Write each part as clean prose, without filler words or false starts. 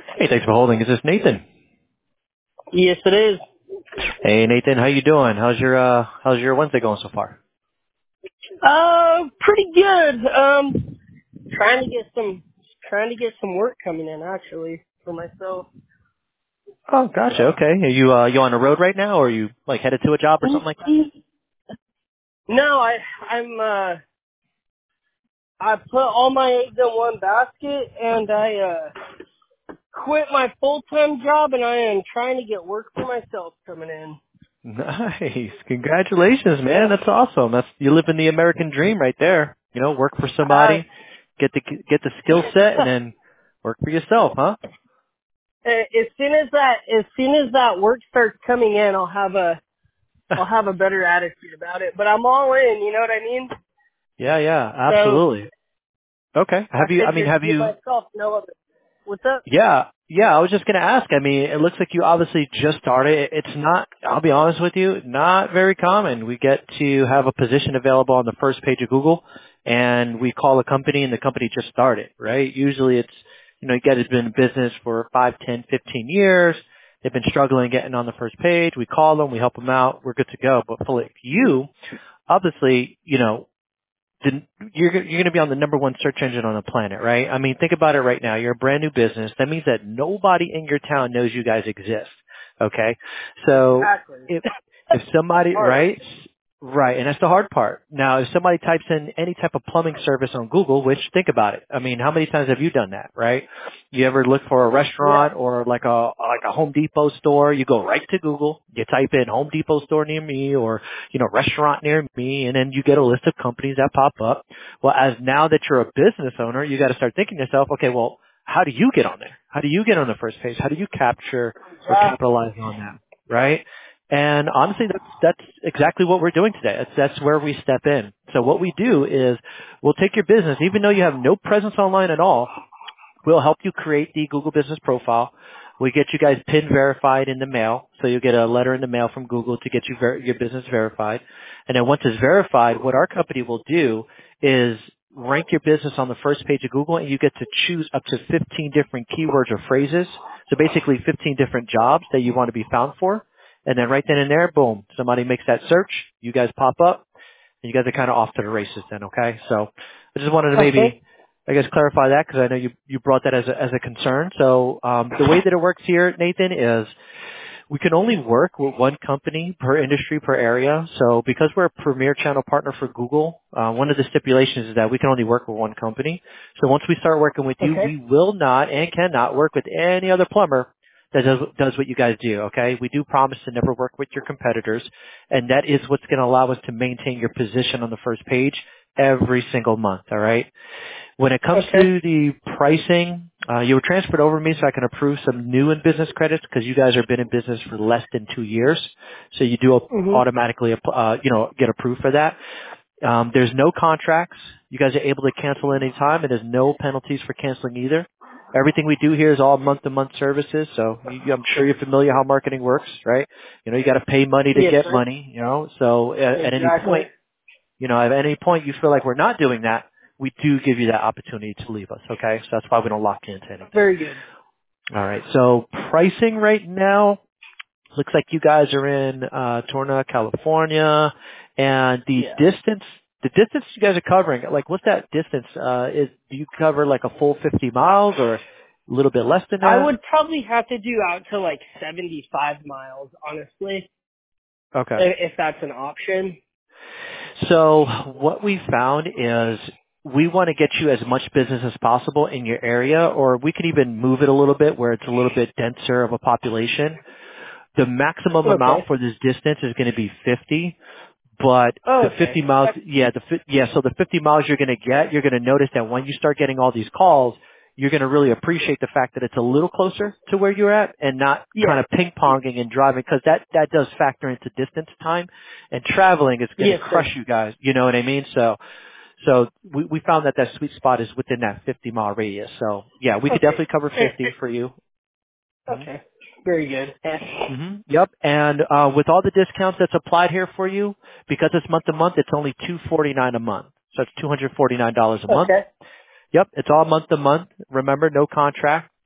Hey, thanks for holding. Is this Nathan? Yes, it is. Hey, Nathan, how you doing? How's your Wednesday going so far? Pretty good. Trying to get some work coming in actually for myself. Oh, gotcha. Okay. Are you on the road right now, or are you like headed to a job or something like that? No, I put all my eggs in one basket and I quit my full-time job and I am trying to get work for myself coming in. Nice. Congratulations, man. Yeah. That's awesome. You live in the American dream right there. You know, work for Uh, somebody, get the skill set, and then work for yourself, huh? as soon as that work starts coming in, I'll have a better attitude about it. But I'm all in, you know what I mean? Yeah, yeah, So absolutely. Okay. I figured Have give you myself no other. What's up? Yeah, yeah. I was just gonna ask. I mean, it looks like you obviously just started. It's not. I'll be honest with you, not very common. We get to have a position available on the first page of Google, and we call a company, and the company just started. Right? Usually, it's you guys have been in business for 5, 10, 15 years. They've been struggling getting on the first page. We call them, we help them out. We're good to go. But for like you, obviously, the, you're going to be on the number one search engine on the planet, right? I mean, think about it right now. You're a brand new business. That means that nobody in your town knows you guys exist. Okay, so Exactly. if That's somebody, hard. right, and that's the hard part. Now, if somebody types in any type of plumbing service on Google, which think about it. I mean, how many times have you done that, right? You ever look for a Yeah. restaurant or like a Home Depot store? You go right to Google, you type in Home Depot store near me, or restaurant near me, and then you get a list of companies that pop up. Well, as now that you're a business owner, you got to start thinking to yourself, okay, well, how do you get on there? How do you get on the first page? How do you capture or Exactly. capitalize on that, right? And honestly, that's exactly what we're doing today. That's where we step in. So what we do is we'll take your business, even though you have no presence online at all, we'll help you create the Google Business Profile. We get you guys PIN verified in the mail, so you'll get a letter in the mail from Google to get your business verified. And then once it's verified, what our company will do is rank your business on the first page of Google, and you get to choose up to 15 different keywords or phrases. So basically 15 different jobs that you want to be found for. And then right then and there, boom, somebody makes that search, you guys pop up, and you guys are kind of off to the races then, okay? So I just wanted to Okay. maybe, I guess, clarify that because I know you brought that as a concern. So the way that it works here, Nathan, is we can only work with one company per industry, per area. So because we're a premier channel partner for Google, one of the stipulations is that we can only work with one company. So once we start working with you, Okay. we will not and cannot work with any other plumber that does what you guys do, okay? We do promise to never work with your competitors, and that is what's going to allow us to maintain your position on the first page every single month, all right? When it comes Okay. to the pricing, you were transferred over to me so I can approve some new in business credits because you guys have been in business for less than 2 years. So you do Mhm. automatically, get approved for that. There's no contracts. You guys are able to cancel any time, and there's no penalties for canceling either. Everything we do here is all month-to-month services, so I'm sure you're familiar how marketing works, right? You got to pay money to Yes, get sir. money, so at any Exactly. point, at any point you feel like we're not doing that, we do give you that opportunity to leave us, okay? So that's why we don't lock you into anything. Very good. All right. So pricing right now looks like you guys are in Torna, California, and Yeah. the distance you guys are covering, like what's that distance? Do you cover like a full 50 miles or a little bit less than I that? would probably have to do out to like 75 miles, honestly, Okay. if that's an option. So what we found is we want to get you as much business as possible in your area, or we could even move it a little bit where it's a little bit denser of a population. The maximum amount Okay. for this distance is going to be 50, but Oh, the okay. 50 miles, so the 50 miles you're going to get, you're going to notice that when you start getting all these calls, you're going to really appreciate the fact that it's a little closer to where you're at and not kind Yes. of ping-ponging and driving, because that does factor into distance time, and traveling is going to Yes, crush sir. you guys, you know what I mean? So we found that sweet spot is within that 50-mile radius. So yeah, we could Okay. definitely cover 50 for you. Mhm. Okay. Very good. Yep. And with all the discounts that's applied here for you, because it's month to month, it's only $249 a month. So it's $249 a month. Okay. Yep. It's all month to month. Remember, no contract.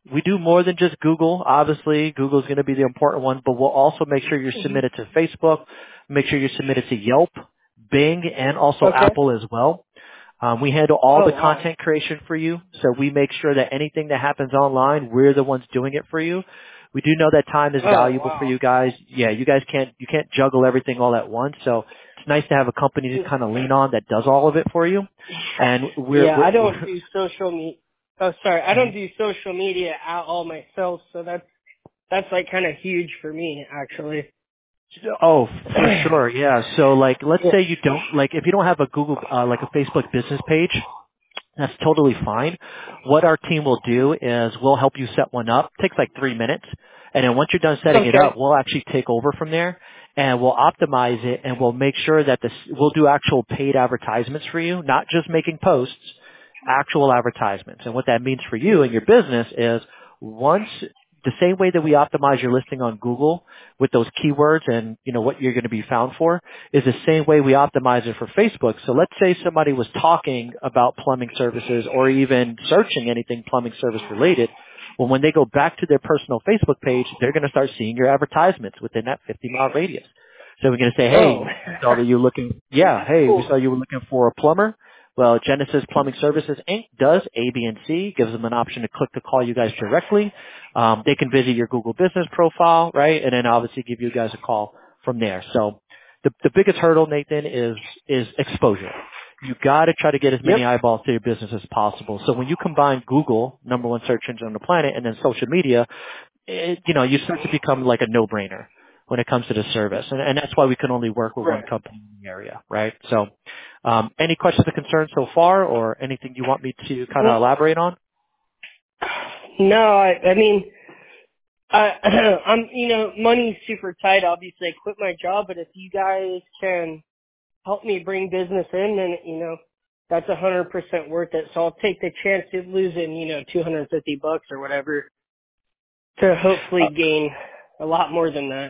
we do more than just Google. Obviously, Google's going to be the important one, but we'll also make sure you're submitted to Facebook, make sure you're submitted to Yelp, Bing, and also Okay. Apple as well. We handle all Oh the wow. content creation for you, so we make sure that anything that happens online, we're the ones doing it for you. We do know that time is Oh valuable for wow. you guys. Yeah, you guys you can't juggle everything all at once, so it's nice to have a company to kind of lean on that does all of it for you. And Yeah, I don't we're do social media. Oh, sorry, I don't do social media at all myself, so that's like kind of huge for me, actually. Oh, for sure, yeah. So like, let's Yeah. say you don't, like, if you don't have a Google, like a Facebook business page, that's totally fine. What our team will do is we'll help you set one up. It takes like 3 minutes. And then once you're done setting it up, Okay. we'll actually take over from there and we'll optimize it and we'll make sure that we'll do actual paid advertisements for you, not just making posts, actual advertisements. And what that means for you and your business is once the same way that we optimize your listing on Google with those keywords and, you know, what you're going to be found for is the same way we optimize it for Facebook. So let's say somebody was talking about plumbing services or even searching anything plumbing service related. Well, when they go back to their personal Facebook page, they're going to start seeing your advertisements within that 50-mile radius. So we're going to say, hey, Oh. we saw that you're looking, yeah, hey, we Cool. saw you were looking for a plumber. Well, Genesis Plumbing Services Inc. does A, B, and C, gives them an option to click to call you guys directly. They can visit your Google business profile, right? And then obviously give you guys a call from there. So the biggest hurdle, Nathan, is exposure. You got to try to get as many Yep. eyeballs to your business as possible. So when you combine Google, number one search engine on the planet, and then social media, you start to become like a no-brainer when it comes to the service. And that's why we can only work with one Right. company in the area, right? So any questions or concerns so far or anything you want me to kind of Well, elaborate on? no, I mean, I'm, money's super tight. Obviously, I quit my job, but if you guys can help me bring business in, then, that's 100% worth it. So I'll take the chance of losing, $250 or whatever to hopefully gain a lot more than that.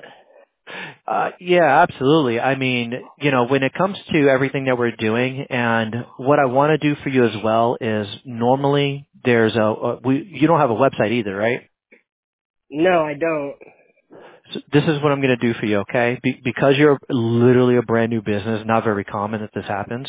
Yeah, absolutely. I mean, when it comes to everything that we're doing and what I want to do for you as well is normally you don't have a website either, right? No, I don't. So this is what I'm going to do for you, okay? Because you're literally a brand new business, not very common that this happens.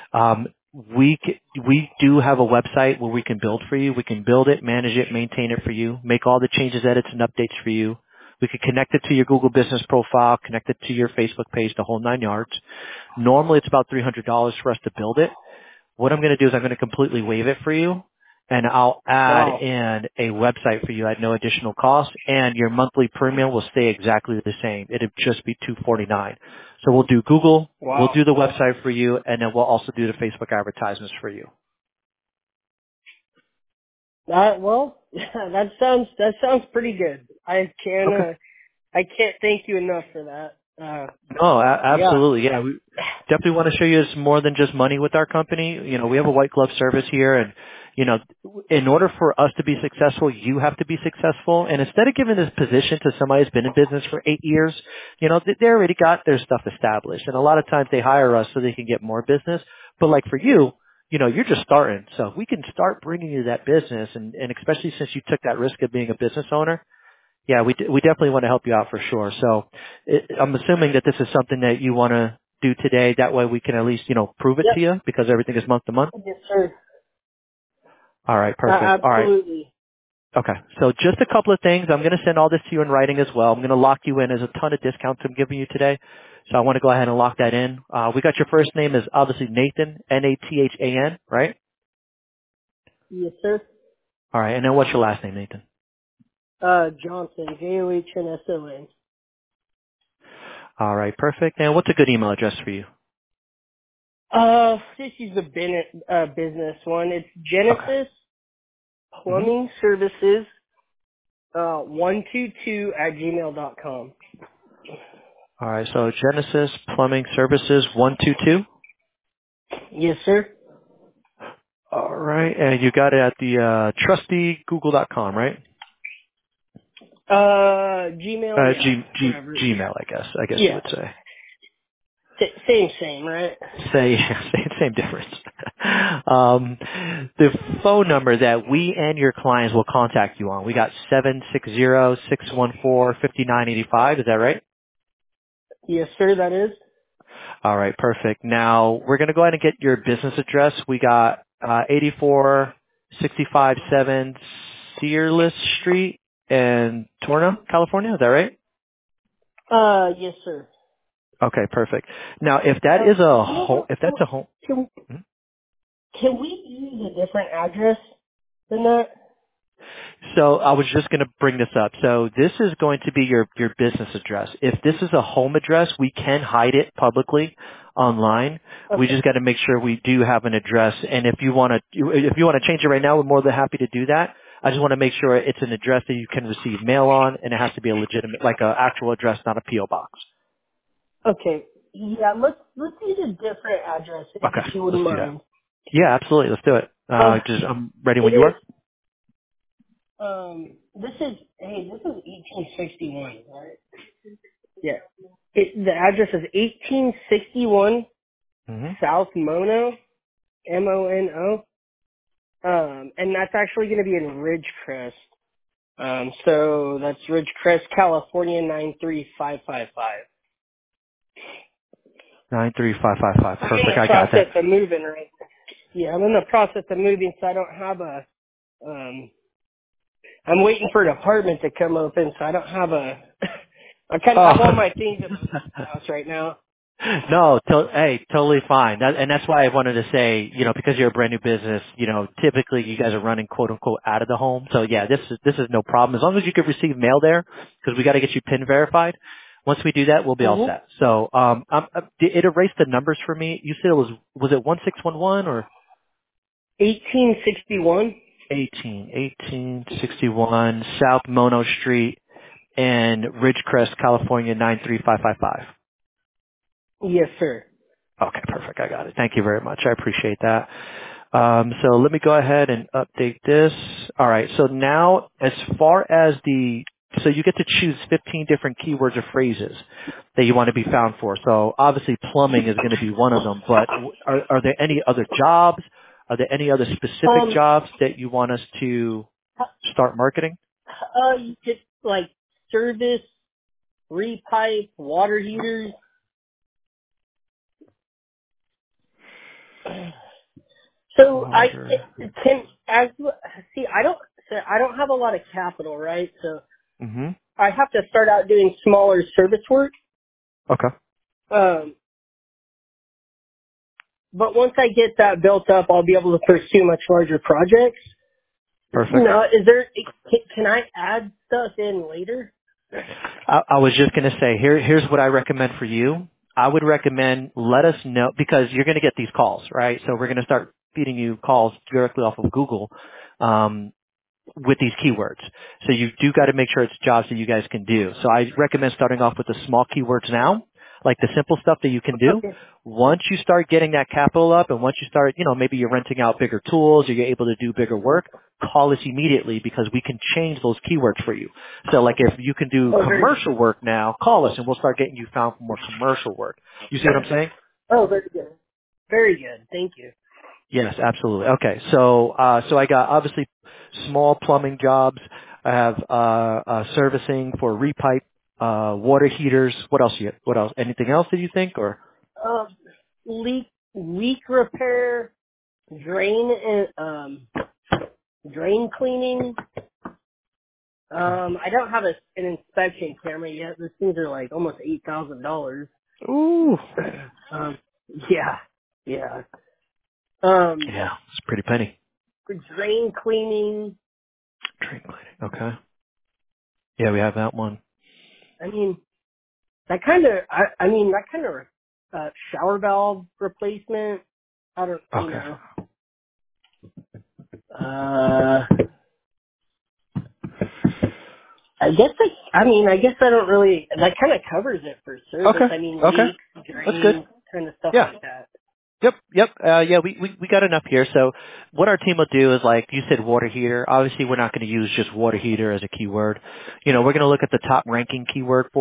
We do have a website where we can build for you. We can build it, manage it, maintain it for you, make all the changes, edits, and updates for you. We can connect it to your Google business profile, connect it to your Facebook page, the whole 9 yards. Normally it's about $300 for us to build it. What I'm going to do is I'm going to completely waive it for you, and I'll add Wow. in a website for you at no additional cost, and your monthly premium will stay exactly the same. It'll just be $249. So we'll do Google, we'll Wow. do the website for you, and then we'll also do the Facebook advertisements for you. That sounds pretty good. Okay. I can't thank you enough for that. No, Yeah. absolutely. Yeah, we definitely want to show you it's more than just money with our company. We have a white glove service here, and in order for us to be successful, you have to be successful. And instead of giving this position to somebody who's been in business for 8 years, they already got their stuff established. And a lot of times they hire us so they can get more business. But like for you, you're just starting. So if we can start bringing you that business, and especially since you took that risk of being a business owner, yeah, we definitely want to help you out for sure. So I'm assuming that this is something that you want to do today. That way we can at least, prove it Yep. to you because everything is month to month. Yes, sir. All right, perfect. All right. Absolutely. Okay. So just a couple of things. I'm going to send all this to you in writing as well. I'm going to lock you in. There's a ton of discounts I'm giving you today. So I want to go ahead and lock that in. We got your first name is obviously Nathan, Nathan, right? Yes, sir. All right. And then what's your last name, Nathan? Johnson, Johnson. All right. Perfect. And what's a good email address for you? This is a business one. It's Okay. Genesis Mm-hmm. Plumbing Services, 122 @gmail.com. All right. So Genesis Plumbing Services 122. Yes, sir. All right. And you got it at the trustygoogle.com, right? Gmail, yeah. Whatever. Gmail, I guess you Yeah. would say. Same, right? Same difference. The phone number that we and your clients will contact you on, we got 760-614-5985. Is that right? Yes, sir, that is. All right, perfect. Now we're going to go ahead and get your business address. We got 84657 Searless Street in Torna, California. Is that right? Yes, sir. Okay, perfect. Now, if that is a home, if that's a home, hmm? Can we use a different address than that? So I was just going to bring this up. So this is going to be your business address. If this is a home address, we can hide it publicly online. Okay. We just got to make sure we do have an address. And if you want to change it right now, we're more than happy to do that. I just want to make sure it's an address that you can receive mail on, and it has to be a legitimate, like a actual address, not a PO box. Okay. Yeah, let's use a different address Okay, if you wouldn't let's do that. mind. Yeah, absolutely. Let's do it. I'm ready when It you is. are. This is 1861, right? Yeah. The address is 1861 Mm-hmm. South Mono, Mono. And that's actually going to be in Ridgecrest. So that's Ridgecrest, California 93555. 93555. I'm in Perfect. the I got that. process of moving right. Yeah, I'm in the process of moving, so I don't have I'm waiting for an apartment to come open, so I don't have I kind of have all my things in my house right now. No, hey, totally fine. And that's why I wanted to say, because you're a brand new business, typically you guys are running quote unquote out of the home. So yeah, this is no problem. As long as you could receive mail there, because we got to get you PIN verified. Once we do that, we'll be all Mm-hmm. set. So, it erased the numbers for me. You said was it 1611 or 1861. 1861 South Mono Street in Ridgecrest, California 93555. Yes, sir. Okay, perfect. I got it. Thank you very much. I appreciate that. So let me go ahead and update this. All right. So now as far as so you get to choose 15 different keywords or phrases that you want to be found for. So obviously plumbing is going to be one of them, but are there any other jobs? Are there any other specific Um, jobs that you want us to start marketing? you could like service, repipe, water heaters. So Water. I don't have a lot of capital, right? So Mm-hmm. I have to start out doing smaller service work. Okay. Um, but once I get that built up, I'll be able to pursue much larger projects. Perfect. Now, can I add stuff in later? I was just going to say, here's what I recommend for you. I would recommend let us know, because you're going to get these calls, right? So we're going to start feeding you calls directly off of Google with these keywords. So you do got to make sure it's jobs that you guys can do. So I recommend starting off with the small keywords now, like the simple stuff that you can do. Okay. Once you start getting that capital up, and once you start, maybe you're renting out bigger tools or you're able to do bigger work, call us immediately, because we can change those keywords for you. So like if you can do Oh, very commercial work now, call us and we'll start getting you found for more commercial work. You see what I'm saying? very good. Very good. Thank you. Yes, absolutely. Okay. So I got obviously small plumbing jobs. I have servicing for repipe, water heaters. What else what else? Anything else that you think, or? Um, leak repair, drain cleaning. I don't have an inspection camera yet. Those things are like almost $8,000. Ooh. Yeah, yeah. Um, Yeah, it's a pretty penny. drain cleaning. Drain cleaning. Okay. Yeah, we have that one. I mean, that kind of shower valve replacement. I don't, Okay. I guess I don't really, that kind of covers it for service. Okay. I mean, Okay. leaks, That's good. drains, kind of stuff Yeah. like that. Yep. Yeah, we got enough here. So what our team will do is, like you said, water heater. Obviously, we're not going to use just water heater as a keyword. We're going to look at the top ranking keyword for it.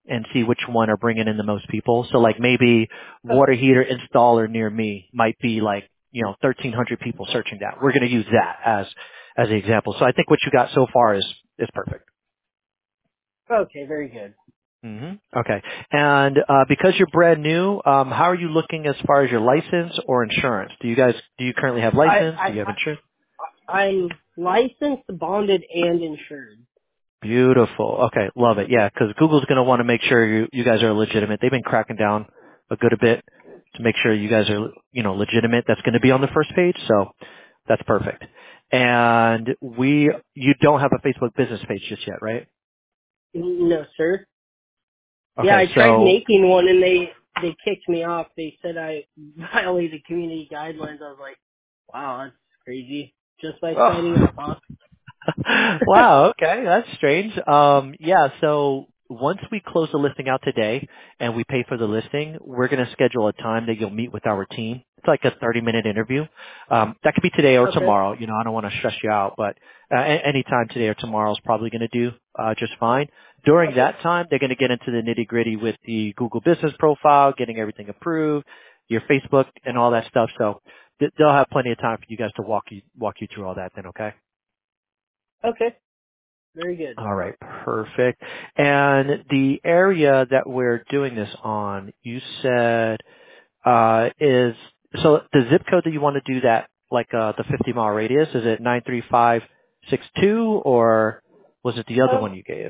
and see which one are bringing in the most people. So like maybe water Okay. heater installer near me might be like, 1,300 people searching that. We're going to use that as the example. So I think what you got so far is perfect. Okay, very good. Okay. And because you're brand new, how are you looking as far as your license or insurance? Do you currently have license? Do you have insurance? I'm licensed, bonded, and insured. Beautiful. Okay, love it. Yeah, because Google's going to want to make sure you guys are legitimate. They've been cracking down a good a bit to make sure you guys are legitimate. That's going to be on the first page, so that's perfect. And you don't have a Facebook business page just yet, right? No, sir. Yeah, Okay, I tried so making one and they kicked me off. They said I violated community guidelines. I was like, wow, that's crazy. Just by signing oh. up, huh? Wow, okay, that's strange. Yeah, so once we close the listing out today and we pay for the listing, we're going to schedule a time that you'll meet with our team. It's like a 30-minute interview. That could be today or Okay. tomorrow. I don't want to stress you out, but any time today or tomorrow is probably going to do just fine. During Okay. that time, they're going to get into the nitty-gritty with the Google business profile, getting everything approved, your Facebook, and all that stuff. So they'll have plenty of time for you guys to walk you through all that then, okay? Okay. Very good. All right, perfect. And the area that we're doing this on, you said is so the zip code that you want to do that, like the 50-mile radius, is it 93562 or was it the other one Um. you gave?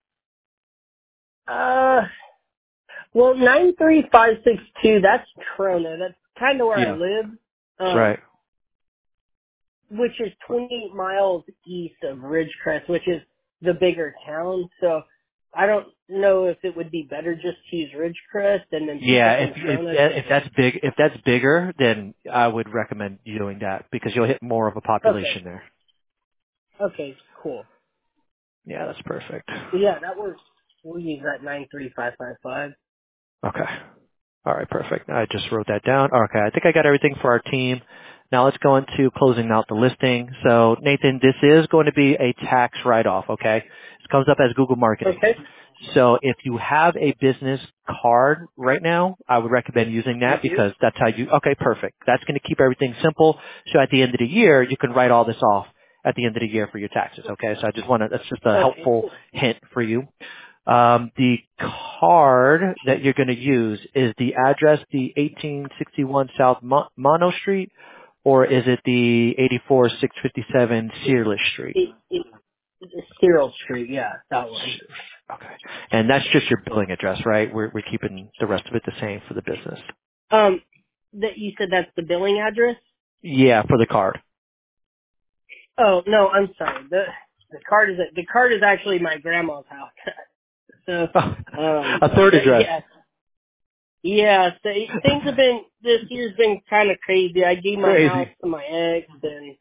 Uh. Well, 93562. That's Trona. That's kind of where I Yeah, live. right. Which is 28 miles east of Ridgecrest, which is the bigger town. So I don't know if it would be better just to use Ridgecrest and then pick Yeah, up in Trona. if that's bigger, then I would recommend you doing that because you'll hit more of a Okay. population there. Okay. Cool. Yeah, that's perfect. So yeah, that works. We'll use that 93555. Okay. All right, perfect. I just wrote that down. Okay, I think I got everything for our team. Now let's go into closing out the listing. So Nathan, this is going to be a tax write-off, okay? This comes up as Google Marketing. Okay. So if you have a business card right now, I would recommend using I that do. because that's how okay, perfect. That's going to keep everything simple. So at the end of the year, you can write all this off at the end of the year for your taxes, okay? So that's just a Okay. helpful Cool. hint for you. The card that you're going to use is the address, the 1861 South Mono Street, or is it the 84657 Searles Street? It's Cyril Street. Yeah, that one. Okay. And that's just your billing address, right? We're keeping the rest of it the same for the business. That you said that's the billing address? Yeah, for the card. Oh no, I'm sorry. The card is actually my grandma's house. So, A third address. yeah, yeah. So things have been this year's been kind of crazy. I gave my house Crazy. to my ex and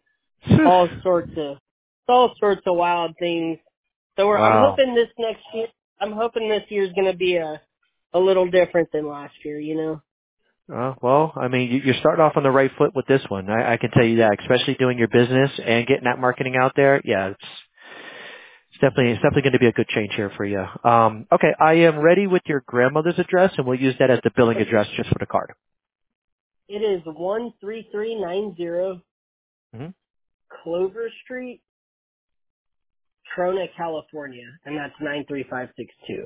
all sorts of wild things. So I'm Wow. hoping this next year. I'm hoping this year's gonna be a little different than last year. You know. Well, I mean, you're starting off on the right foot with this one. I can tell you that, especially doing your business and getting that marketing out there. Yeah, it's definitely going to be a good change here for you. Okay, I am ready with your grandmother's address, and we'll use that as the billing address just for the card. It is 13390 hmm Clover Street, Trona, California, and that's 93562.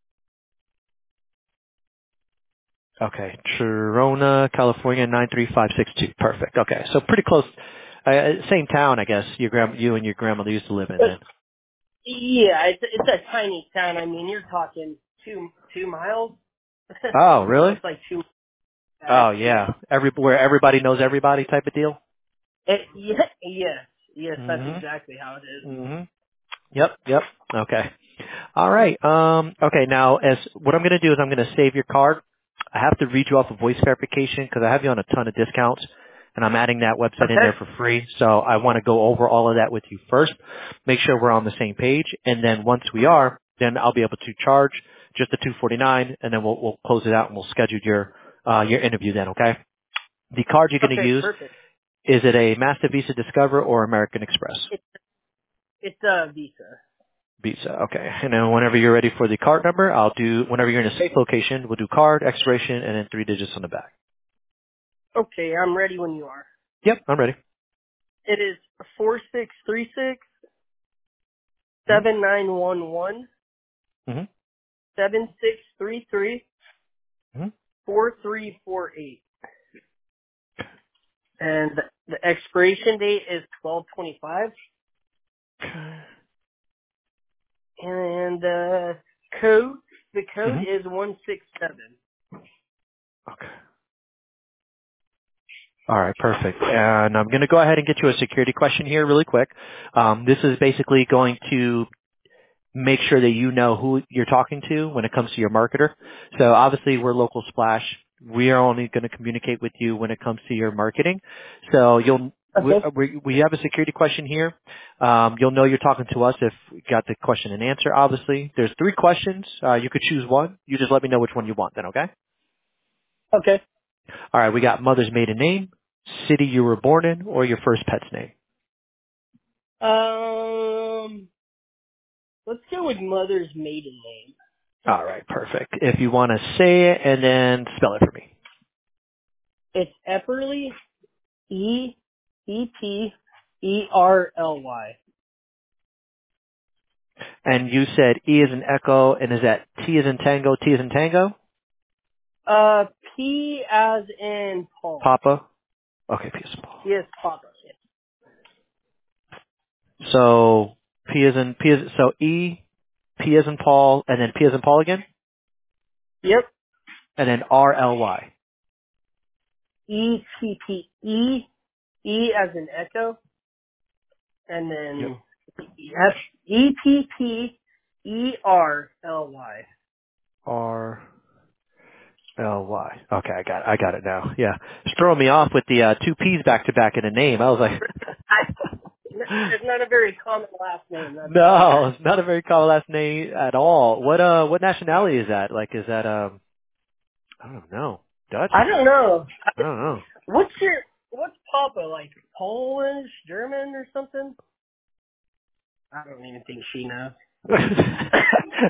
Okay, Trona, California, 93562. Perfect. Okay, so pretty close. Same town, I guess. You and your grandmother used to live in then. Yeah, it's a tiny town. I mean, you're talking two miles. Oh, So really? it's like two Oh, max. yeah. Yeah. Where everybody knows everybody type of deal. Yes, that's hmm exactly how it is. hmm Yep. Okay. All right. Okay. Now, as what I'm going to do is I'm going to save your card. I have to read you off a voice verification because I have you on a ton of discounts, and I'm adding that website in there Okay. for free. So I want to go over all of that with you first, make sure we're on the same page, and then once we are, then I'll be able to charge just the $249, and then we'll close it out and we'll schedule your interview then. Okay. The card you're going to Okay, use, perfect. is it a Master Visa Discover or American Express? It's a Visa. Visa. Okay. And then whenever you're ready for the card number, whenever you're in a safe location, we'll do card, expiration, and then 3 digits on the back. Okay, I'm ready when you are. Yep, I'm ready. It is 4636 Mm-hmm. 7911 Mm-hmm. 7633 Mm-hmm. 4348. And the expiration date is 12/25. And the code Mm-hmm. is 167. Okay. All right, perfect. And I'm going to go ahead and get you a security question here really quick. This is basically going to make sure that you know who you're talking to when it comes to your marketer. So obviously we're Local Splash. We are only going to communicate with you when it comes to your marketing. So Okay. we have a security question here. You'll know you're talking to us if we got the question and answer, obviously. There's 3 questions. You could choose one. You just let me know which one you want then, okay? Okay. All right, we got mother's maiden name, city you were born in, or your first pet's name. Let's go with mother's maiden name. All right, perfect. If you want to say it and then spell it for me. It's Epperly, Epperly. And you said E is in echo, and is that T is in tango, T is in tango? P as in Paul. Papa? Okay, P is in Paul. Yes, Papa. So so E, P is in Paul, and then P is in Paul again? Yep. And then R-L-Y. EPP. E as in echo. And Yep. then Epperly. R-L-Y. Okay, I got it now. Yeah. It's throwing me off with the 2 P's back to back in a name. I was like, It's not a very common last name, that's why. no, it's not a very common last name at all. What nationality is that? Like, is that, I don't know. Dutch? I don't know. I don't know. What's Papa, like Polish, German, or something? I don't even think she knows. I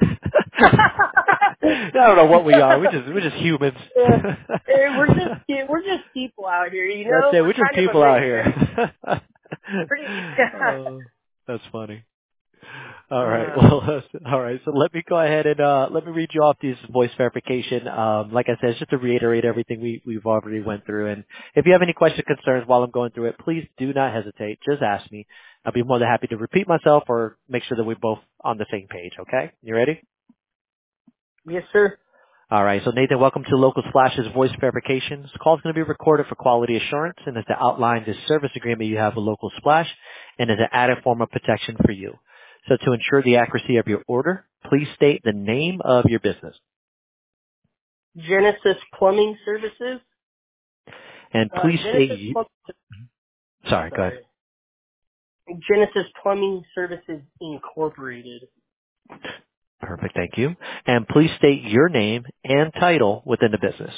don't know what we are. We're just humans. Yeah. Hey, we're just people out here, you That's know. it. We're We're just kind of a people out mixture. here. Pretty. Oh, that's funny. All right. uh, Well, all right. So let me go ahead and let me read you off this voice verification. Like I said, it's just to reiterate everything we've already went through. And if you have any questions, concerns while I'm going through it, please do not hesitate. Just ask me. I'll be more than happy to repeat myself or make sure that we're both on the same page. Okay? You ready? yes, sir. All right. So Nathan, welcome to Local Splash's voice verification. This call is going to be recorded for quality assurance and is to outline this service agreement you have with Local Splash and is an added form of protection for you. So to ensure the accuracy of your order, please state the name of your business. Genesis Plumbing Services. And please state Genesis Plumbing. sorry, go ahead. Sorry. Genesis Plumbing Services Incorporated. Perfect. Thank you. And please state your name and title within the business.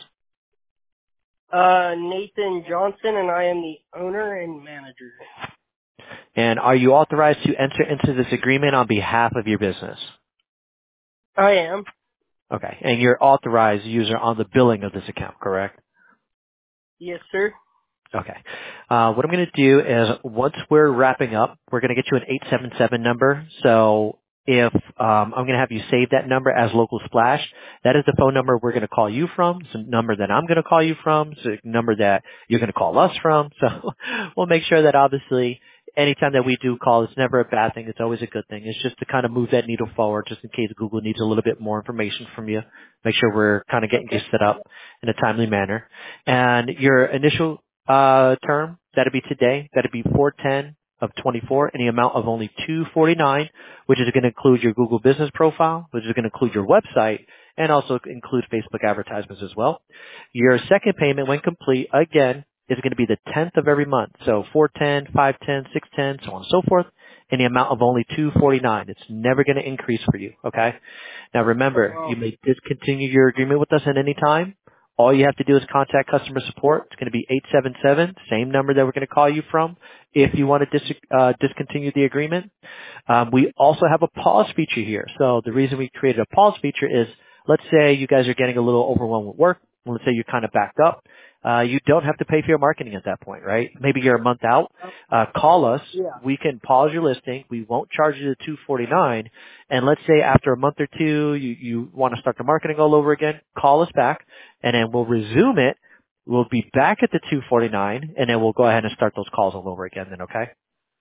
Nathan Johnson, and I am the owner and manager. And are you authorized to enter into this agreement on behalf of your business? I am. Okay. And you're authorized user on the billing of this account, correct? Yes, sir. Okay. What I'm going to do is once we're wrapping up, we're going to get you an 877 number. So if I'm going to have you save that number as Local Splash, that is the phone number we're going to call you from. It's a number that I'm going to call you from. It's a number that you're going to call us from. So we'll make sure that obviously anytime that we do call, it's never a bad thing. It's always a good thing. It's just to kind of move that needle forward just in case Google needs a little bit more information from you. Make sure we're kind of getting you Okay. set up in a timely manner. And your initial term, that'd be today. That'd be 410 of 24 in the amount of only 249, which is going to include your Google business profile, which is going to include your website, and also include Facebook advertisements as well. Your second payment, when complete, again, is going to be the 10th of every month. So 410, 510, 610, so on and so forth, in the amount of only 249. It's never going to increase for you, okay? Now Oh, remember, wow. you may discontinue your agreement with us at any time. All you have to do is contact customer support. It's going to be 877, same number that we're going to call you from if you want to discontinue the agreement. We also have a pause feature here. So the reason we created a pause feature is, let's say you guys are getting a little overwhelmed with work. Let's say you're kind of backed up. You don't have to pay for your marketing at that point, right? Maybe you're a month out. Call us. Yeah. We can pause your listing. We won't charge you the $249. And let's say after a month or two, you want to start the marketing all over again. Call us back, and then we'll resume it. We'll be back at the $249, and then we'll go ahead and start those calls all over again. Then, okay?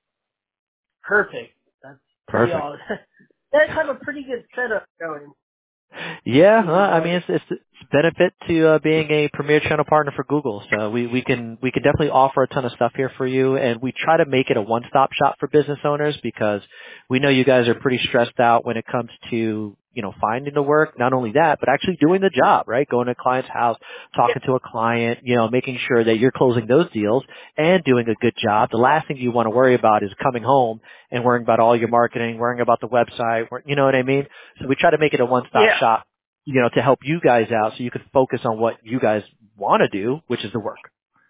Perfect. That's pretty Perfect. awesome. You guys have a pretty good setup going. Yeah, I mean it's benefit to being a premier channel partner for Google. So we can definitely offer a ton of stuff here for you, and we try to make it a one-stop shop for business owners because we know you guys are pretty stressed out when it comes to finding the work. Not only that, but actually doing the job, right? Going to a client's house, talking to a client, making sure that you're closing those deals and doing a good job. The last thing you want to worry about is coming home and worrying about all your marketing, worrying about the website. You know what I mean? So we try to make it a one-stop shop, to help you guys out so you can focus on what you guys want to do, which is the work.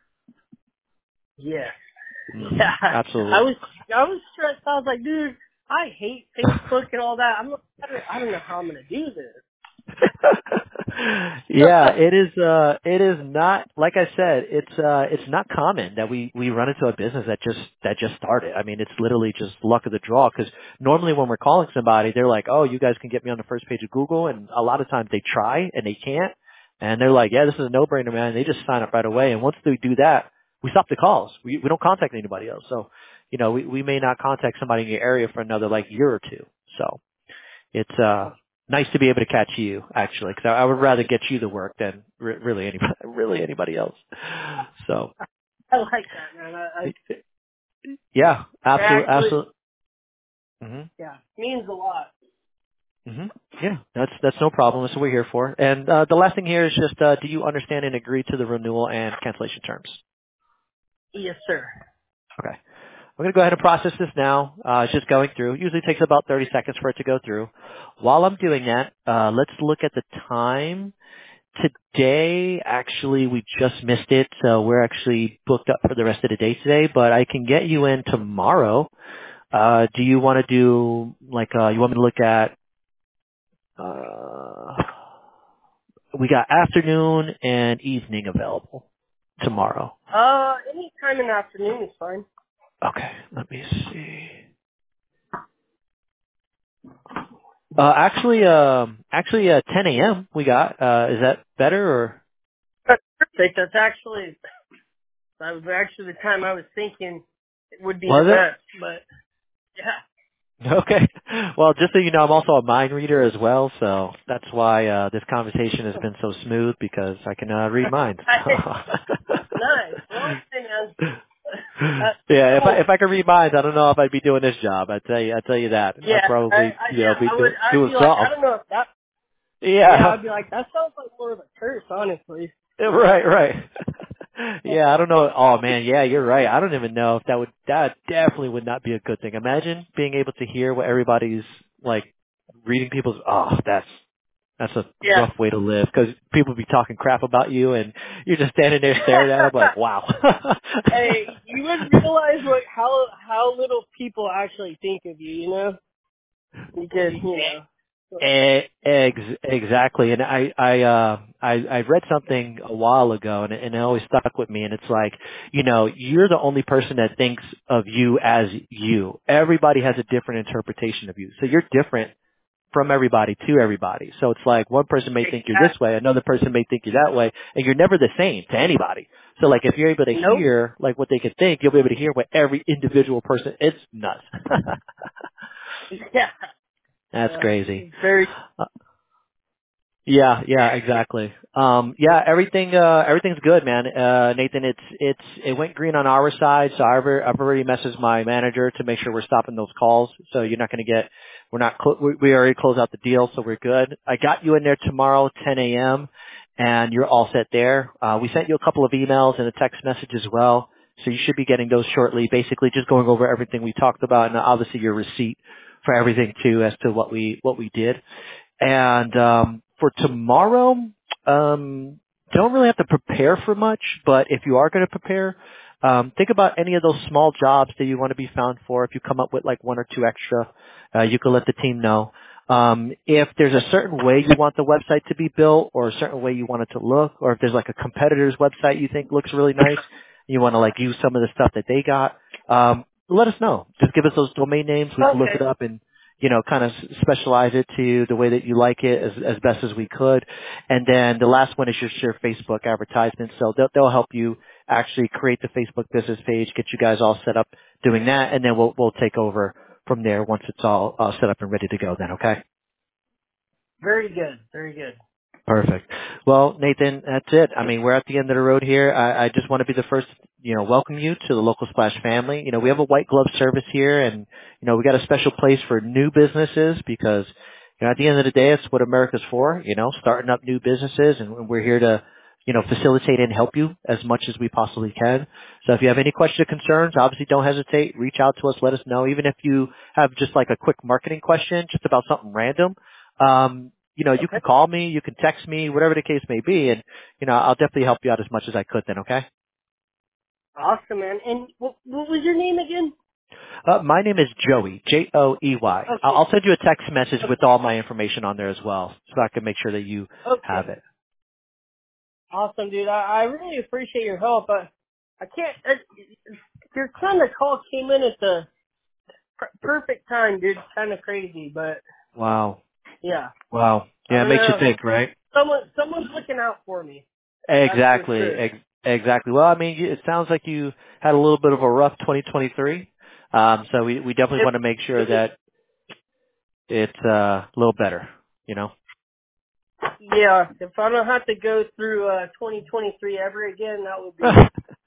Yeah. Mm-hmm. Yeah. Absolutely. I was stressed. I was like, dude, I hate Facebook and all that. I don't know how I'm going to do this. Yeah, it is not, like I said, it's not common that we run into a business that just started. I mean, it's literally just luck of the draw because normally when we're calling somebody, they're like, oh, you guys can get me on the first page of Google. And a lot of times they try and they can't. And they're like, yeah, this is a no-brainer, man. They just sign up right away. And once they do that, we stop the calls. We don't contact anybody else. So, we may not contact somebody in your area for another year or two. So it's, nice to be able to catch you, actually, because I would rather get you the work than really anybody else. So, I like that, man. yeah, absolutely, Actually, absolutely. Mm-hmm. yeah, means a lot. Mm-hmm. Yeah, that's no problem. That's what we're here for. And the last thing here is just, do you understand and agree to the renewal and cancellation terms? Yes, sir. Okay. I'm going to go ahead and process this now. It's just going through. It usually takes about 30 seconds for it to go through. While I'm doing that, let's look at the time. Today, actually, we just missed it, so we're actually booked up for the rest of the day today, but I can get you in tomorrow. Do you want to do, you want me to look at, we got afternoon and evening available tomorrow. Any time in the afternoon is fine. Okay, let me see. Actually, 10 a.m. we got. Is that better or? That's perfect. That was actually the time I was thinking it would be Was the it? best, but yeah. Okay. Well, just so you know, I'm also a mind reader as well, so that's why this conversation has been so smooth because I can read minds. Nice. Well, hey, man. Yeah, Cool. if I could read minds, I don't know if I'd be doing this job. I tell you that. Yeah, I'd probably be I'd doing be like, I something. don't know if that. Yeah, Yeah. I'd be like, that sounds like more of a curse, honestly. Right. Yeah, I don't know. Oh man, yeah, you're right. I don't even know if that definitely would not be a good thing. Imagine being able to hear what everybody's reading people's, that's a Yeah. rough way to live because people be talking crap about you and you're just standing there staring at them like, wow. Hey, you would realize how little people actually think of you, you know? Because, Exactly. And I read something a while ago and it always stuck with me and it's like, you're the only person that thinks of you as you. Everybody has a different interpretation of you. So you're different from everybody to everybody. So it's like one person may think you're this way, another person may think you're that way, and you're never the same to anybody. So if you're able to hear what they could think, you'll be able to hear what every individual person, it's nuts. Yeah. That's crazy. Very. Yeah, exactly. Everything's good, man. Nathan, it went green on our side, so I've already messaged my manager to make sure we're stopping those calls. So you're not going to get, we already closed out the deal, so we're good. I got you in there tomorrow, 10 a.m., and you're all set there. We sent you a couple of emails and a text message as well, so you should be getting those shortly. Basically, just going over everything we talked about, and obviously your receipt for everything too, as to what we did. And for tomorrow, don't really have to prepare for much, but if you are going to prepare, think about any of those small jobs that you want to be found for. If you come up with like one or two extra, you can let the team know. If there's a certain way you want the website to be built or a certain way you want it to look, or if there's like a competitor's website you think looks really nice, you want to like use some of the stuff that they got, let us know. Just give us those domain names. We can look it Okay. up and, kind of specialize it to the way that you like it as best as we could. And then the last one is just your Facebook advertisement. So they'll help you actually create the Facebook business page, get you guys all set up doing that, and then we'll take over from there once it's all set up and ready to go then, okay? Very good. Very good. Perfect. Well, Nathan, that's it. I mean, we're at the end of the road here. I just want to be the first, welcome you to the Local Splash family. We have a white glove service here and, we got a special place for new businesses because, at the end of the day, it's what America's for, starting up new businesses and we're here to, facilitate and help you as much as we possibly can. So if you have any questions or concerns, obviously don't hesitate. Reach out to us. Let us know. Even if you have just like a quick marketing question, just about something random, you Okay. can call me, you can text me, whatever the case may be, and, I'll definitely help you out as much as I could then, okay? Awesome, man. And what was your name again? My name is Joey, Joey. Okay. I'll send you a text message with all my information on there as well, so I can make sure that you Okay. have it. Awesome, dude. I really appreciate your help. I can't. Your kind of call came in at the perfect time, dude. Kind of crazy, but Wow. yeah. Wow. I Yeah, it don't makes you know. think, right? Someone's looking out for me. That's for Exactly. sure. Exactly. Well, I mean, it sounds like you had a little bit of a rough 2023. So we definitely It, want to make sure it was. that it's a little better. Yeah. If I don't have to go through 2023 ever again, that would be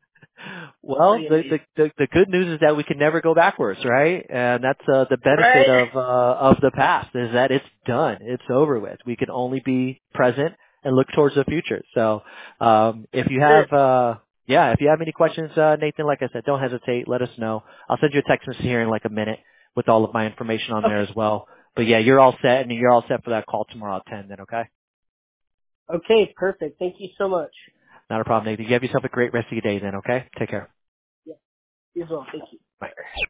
Well, pretty amazing. the good news is that we can never go backwards, right? And that's the benefit Right. of the past is that it's done, it's over with. We can only be present and look towards the future. So, if you Good. have if you have any questions, Nathan, like I said, don't hesitate. Let us know. I'll send you a text message here in like a minute with all of my information on there Okay. as well. But yeah, you're all set, and you're all set for that call tomorrow at 10. Then, okay? Okay. Perfect. Thank you so much. Not a problem, Nathan. You have yourself a great rest of your day. Then, okay? Take care. Yeah. You as well. Thank you. Bye.